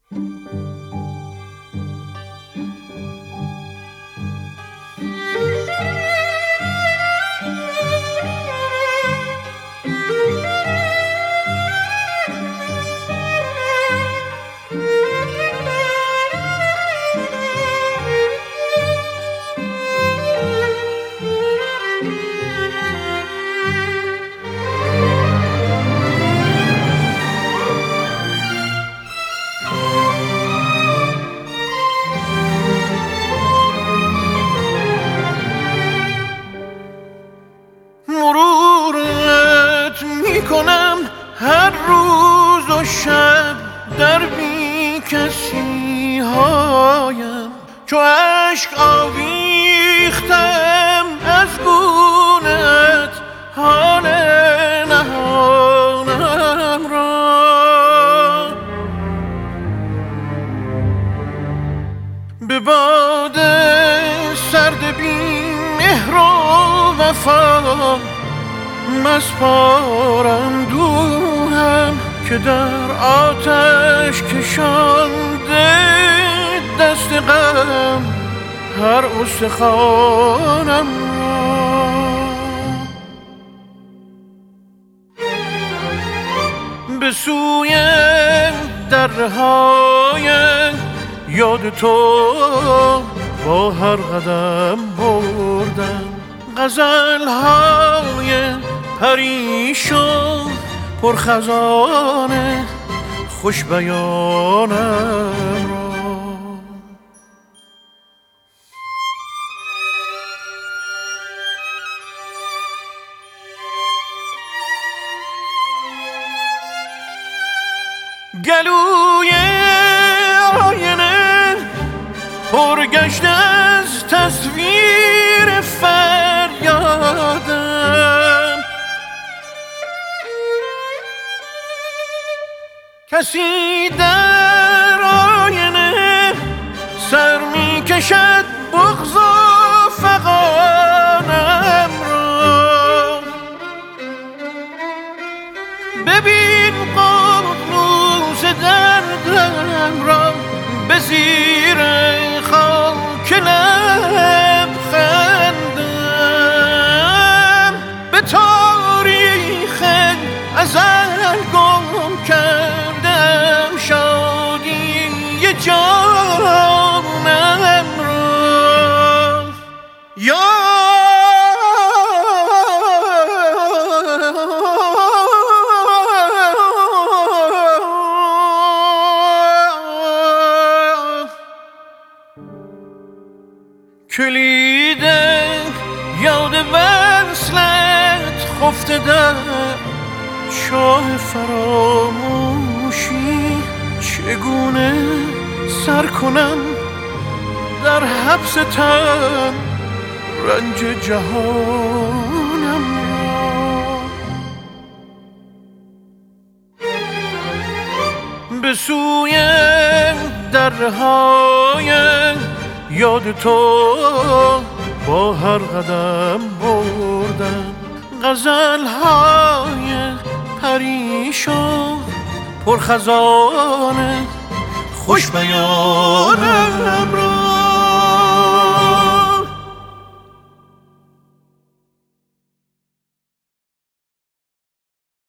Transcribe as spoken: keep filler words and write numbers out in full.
مرورت میکنم هر روز و شب در بی کسی هایم، چو عشق آویختم از گونه‌ات حال نهانم را. به باد سرد بی مهر و وفا مسپارم دوهم که در آتش کشانده دست غم هر استخوانم را. به سوی درهای یاد تو با هر قدم بردم غزل‌های پریشان پر خزانه خوش بیانم را. گلوی آینه پرگشته از تصویر فریادم، کسی در آینه سر می کشد بغض و فغانم را. ببین ققنوس دردم را به زیر خاک لب خندم، به تاریخ ازل گم کردم شادی جانم را. یا کلید یاد وصلت خفته در چاه فراموشی، چگونه سر کنم در حبس تن رنج جهانم را. به سوی درهای یاد تو با هر قدم بردم غزل‌های پریشان پر خزانه خوش بیانم را.